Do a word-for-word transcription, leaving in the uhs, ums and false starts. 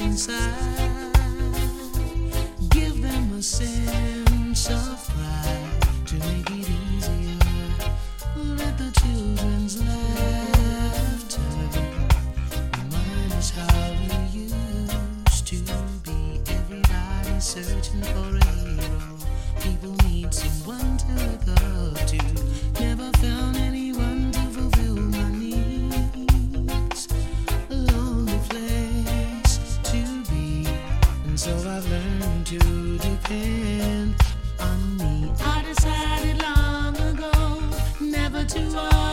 inside. Give them a sense of pride to make it easier. Let the children's laughter remind us how we used to be. Everybody searching for a hero. People need someone to look up to. Never found anyone to fulfill my needs. A lonely place to be, and so I've learned to depend on me. I decided long ago never to